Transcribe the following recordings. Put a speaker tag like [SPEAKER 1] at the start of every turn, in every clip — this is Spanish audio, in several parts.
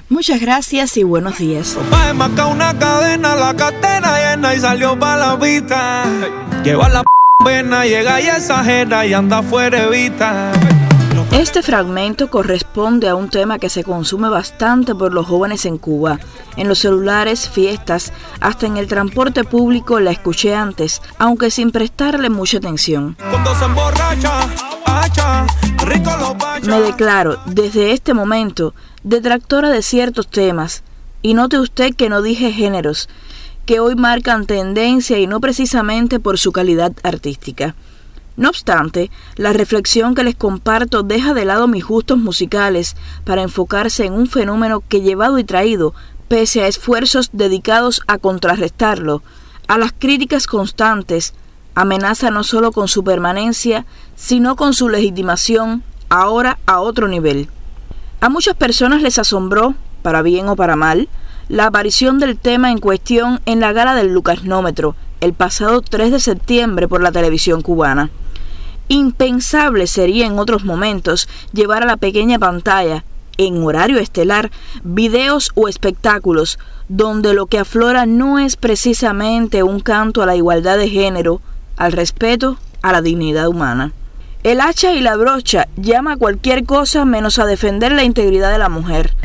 [SPEAKER 1] Muchas gracias y buenos días.
[SPEAKER 2] Papá marca una cadena, la cartera llena y salió pa' la pista. Lleva la pena, llega y exagera y anda fuera evita.
[SPEAKER 1] Este fragmento corresponde a un tema que se consume bastante por los jóvenes en Cuba. En los celulares, fiestas, hasta en el transporte público la escuché antes, aunque sin prestarle mucha atención.
[SPEAKER 2] Cuando se emborracha, hacha, rico lo bacha.
[SPEAKER 1] Me declaro, desde este momento, detractora de ciertos temas. Y note usted que no dije géneros, que hoy marcan tendencia y no precisamente por su calidad artística. No obstante, la reflexión que les comparto deja de lado mis gustos musicales para enfocarse en un fenómeno que llevado y traído, pese a esfuerzos dedicados a contrarrestarlo, a las críticas constantes, amenaza no solo con su permanencia, sino con su legitimación, ahora a otro nivel. A muchas personas les asombró, para bien o para mal, la aparición del tema en cuestión en la gala del Lucasnómetro, el pasado 3 de septiembre por la televisión cubana. Impensable sería en otros momentos llevar a la pequeña pantalla, en horario estelar, videos o espectáculos donde lo que aflora no es precisamente un canto a la igualdad de género, al respeto, a la dignidad humana. El hacha y la brocha llama a cualquier cosa menos a defender la integridad de la mujer.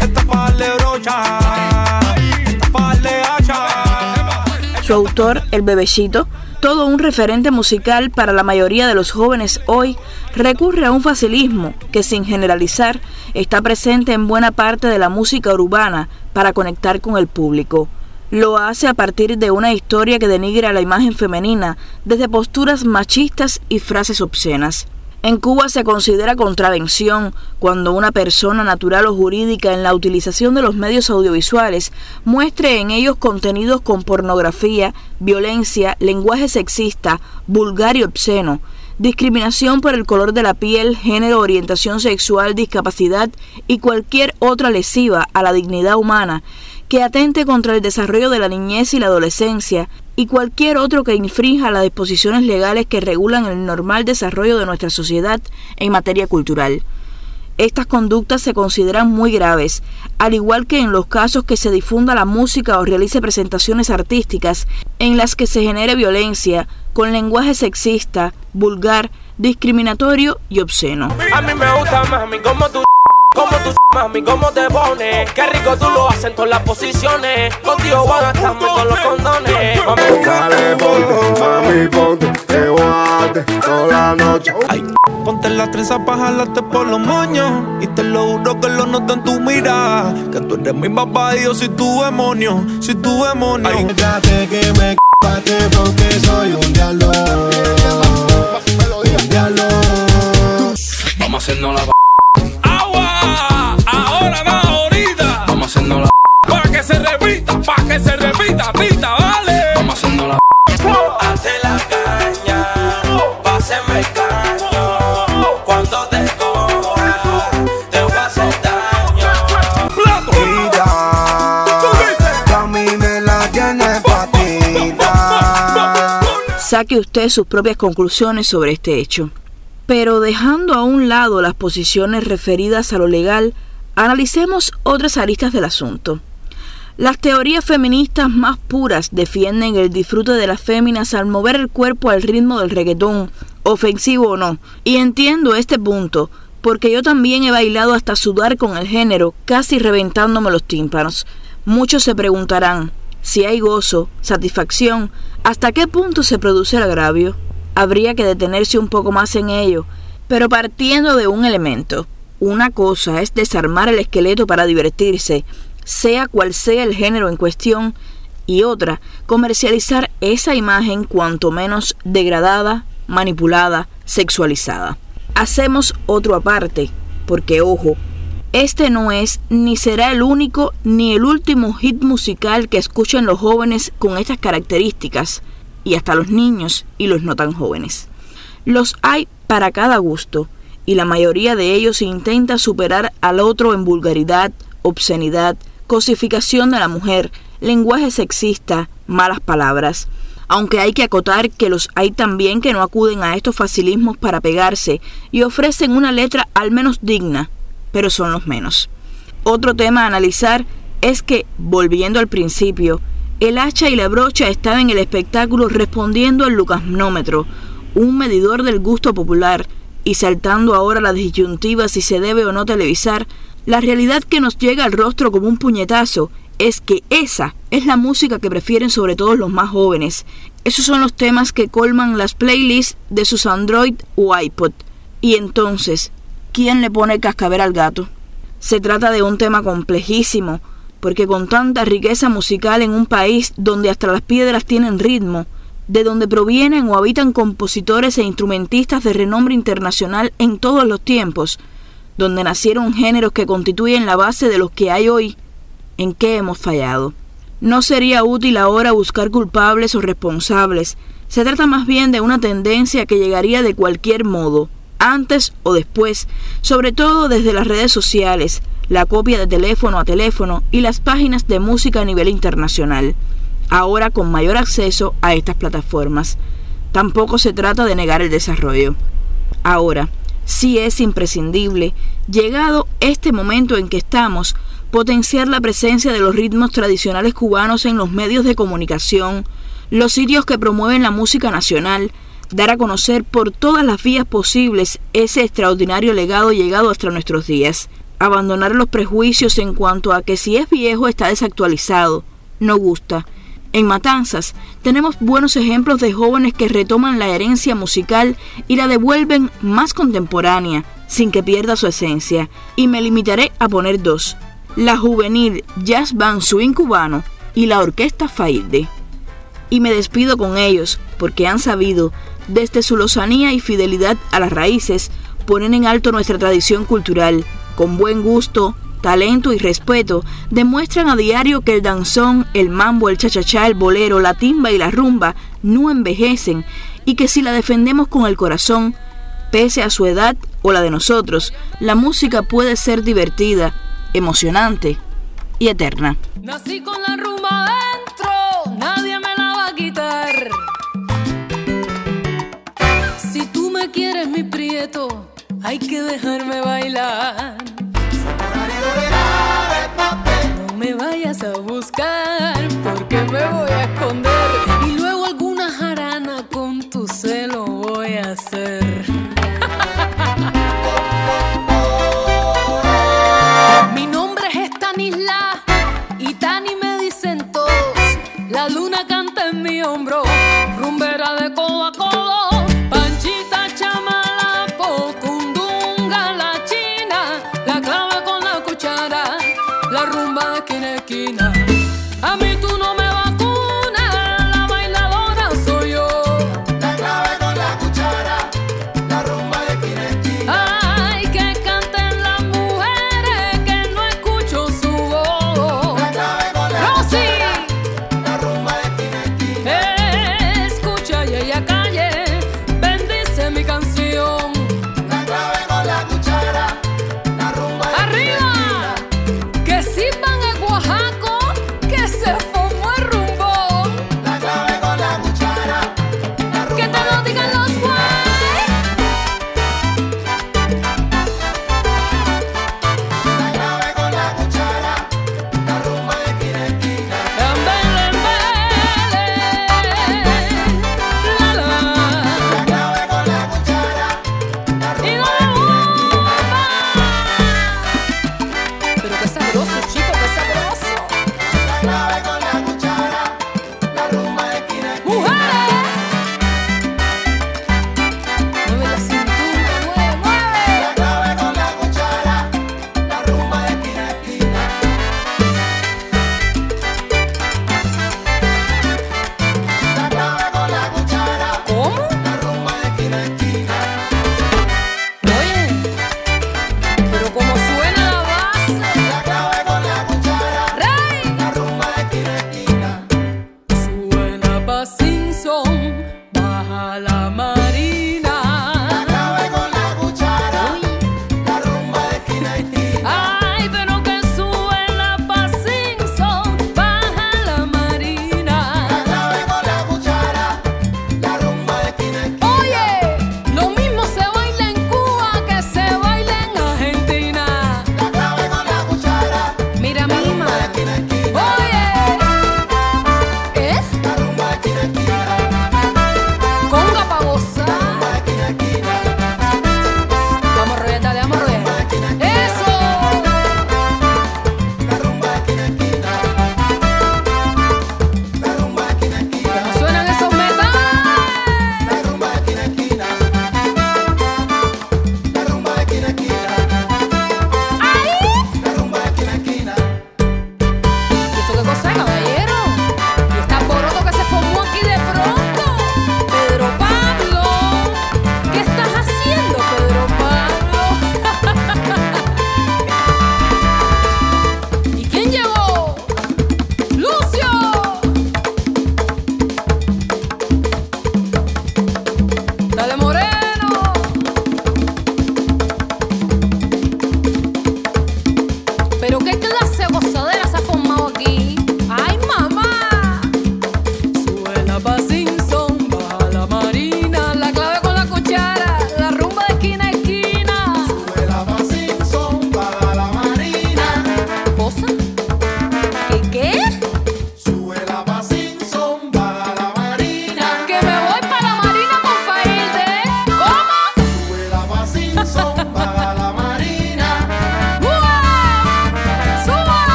[SPEAKER 1] Su autor, El Bebecito, todo un referente musical para la mayoría de los jóvenes hoy, recurre a un facilismo que, sin generalizar, está presente en buena parte de la música urbana para conectar con el público. Lo hace a partir de una historia que denigra la imagen femenina desde posturas machistas y frases obscenas. En Cuba se considera contravención cuando una persona natural o jurídica en la utilización de los medios audiovisuales muestre en ellos contenidos con pornografía, violencia, lenguaje sexista, vulgar y obsceno, discriminación por el color de la piel, género, orientación sexual, discapacidad y cualquier otra lesiva a la dignidad humana que atente contra el desarrollo de la niñez y la adolescencia y cualquier otro que infrinja las disposiciones legales que regulan el normal desarrollo de nuestra sociedad en materia cultural. Estas conductas se consideran muy graves, al igual que en los casos que se difunda la música o realice presentaciones artísticas en las que se genere violencia con lenguaje sexista, vulgar, discriminatorio y obsceno.
[SPEAKER 3] A mí me gusta, mami, como tú, mami, cómo te pones. Qué rico tú lo haces en todas las posiciones. Contigo voy a gastarme todos los condones.
[SPEAKER 4] Dale, ponte, mami, ponte, que guate toda la noche.
[SPEAKER 2] Ay, ponte las trenzas pa' jalarte por los moños. Y te lo juro que lo noto en tu mirada, que tú eres mi papá y yo soy tu demonio, soy tu demonio.
[SPEAKER 4] Ay, déjate que me c***te porque soy un diablo. Un diablo.
[SPEAKER 3] Vamos a hacernos la
[SPEAKER 5] agua, ahora no ahorita.
[SPEAKER 3] Vamos a hacernos la
[SPEAKER 5] Pa' que se repita, pita, vale.
[SPEAKER 3] Vamos a hacernos la
[SPEAKER 6] Hazte la caña, páseme el caño. Cuando te coja, te voy a hacer daño.
[SPEAKER 5] Plato.
[SPEAKER 4] Y ya, a mí me la tienes patita.
[SPEAKER 1] Saque usted sus propias conclusiones sobre este hecho. Pero dejando a un lado las posiciones referidas a lo legal, analicemos otras aristas del asunto. Las teorías feministas más puras defienden el disfrute de las féminas al mover el cuerpo al ritmo del reggaetón, ofensivo o no. Y entiendo este punto, porque yo también he bailado hasta sudar con el género, casi reventándome los tímpanos. Muchos se preguntarán, si hay gozo, satisfacción, ¿hasta qué punto se produce el agravio? Habría que detenerse un poco más en ello, pero partiendo de un elemento. Una cosa es desarmar el esqueleto para divertirse, sea cual sea el género en cuestión, y otra, comercializar esa imagen cuanto menos degradada, manipulada, sexualizada. Hacemos otro aparte, porque ojo, este no es ni será el único ni el último hit musical que escuchen los jóvenes con estas características, y hasta los niños y los no tan jóvenes. Los hay para cada gusto, y la mayoría de ellos intenta superar al otro en vulgaridad, obscenidad, cosificación de la mujer, lenguaje sexista, malas palabras. Aunque hay que acotar que los hay también que no acuden a estos facilismos para pegarse y ofrecen una letra al menos digna, pero son los menos. Otro tema a analizar es que, volviendo al principio, el hacha y la brocha estaban en el espectáculo respondiendo al lucasnómetro, un medidor del gusto popular, y saltando ahora la disyuntiva si se debe o no televisar, la realidad que nos llega al rostro como un puñetazo es que esa es la música que prefieren sobre todo los más jóvenes. Esos son los temas que colman las playlists de sus Android o iPod. Y entonces, ¿quién le pone el cascabel al gato? Se trata de un tema complejísimo, porque con tanta riqueza musical en un país donde hasta las piedras tienen ritmo, de donde provienen o habitan compositores e instrumentistas de renombre internacional en todos los tiempos, donde nacieron géneros que constituyen la base de los que hay hoy, ¿en qué hemos fallado? No sería útil ahora buscar culpables o responsables. Se trata más bien de una tendencia que llegaría de cualquier modo, antes o después, sobre todo desde las redes sociales, la copia de teléfono a teléfono y las páginas de música a nivel internacional, ahora con mayor acceso a estas plataformas. Tampoco se trata de negar el desarrollo. Ahora, sí es imprescindible, llegado este momento en que estamos, potenciar la presencia de los ritmos tradicionales cubanos en los medios de comunicación, los sitios que promueven la música nacional, dar a conocer por todas las vías posibles ese extraordinario legado llegado hasta nuestros días, abandonar los prejuicios en cuanto a que si es viejo está desactualizado, no gusta. En Matanzas tenemos buenos ejemplos de jóvenes que retoman la herencia musical y la devuelven más contemporánea, sin que pierda su esencia, y me limitaré a poner dos: la juvenil Jazz Band Swing Cubano y la Orquesta Failde. Y me despido con ellos, porque han sabido, desde su lozanía y fidelidad a las raíces, poner en alto nuestra tradición cultural, con buen gusto, talento y respeto, demuestran a diario que el danzón, el mambo, el cha-cha-cha, el bolero, la timba y la rumba no envejecen, y que si la defendemos con el corazón, pese a su edad o la de nosotros, la música puede ser divertida, emocionante y eterna.
[SPEAKER 7] Nací con la rumba adentro, nadie me la va a quitar. Si tú me quieres, mi prieto, hay que dejarme bailar. No me vayas a buscar, porque me voy a esconder, y luego alguna jarana con tu celo voy a hacer. Mi nombre es Estanisla y Tani me dicen todos. La luna canta en mi hombro, rumbera de codo a codo. Panchita, chamala, pocundunga, la china, la clave con la cuchara, la rumba de esquina a esquina. A mí tú no me vacunas, la bailadora soy yo. La clave con la cuchara, la rumba de esquina a esquina. Ay, que canten las mujeres, que no escucho su voz. La clave con la cuchara, la rumba de esquina a esquina. Escucha y ella calle, bendice mi canción. La clave con la cuchara, la rumba de esquina a esquina. Que si van a Oaxaco, que se formó el
[SPEAKER 8] esquina a esquina.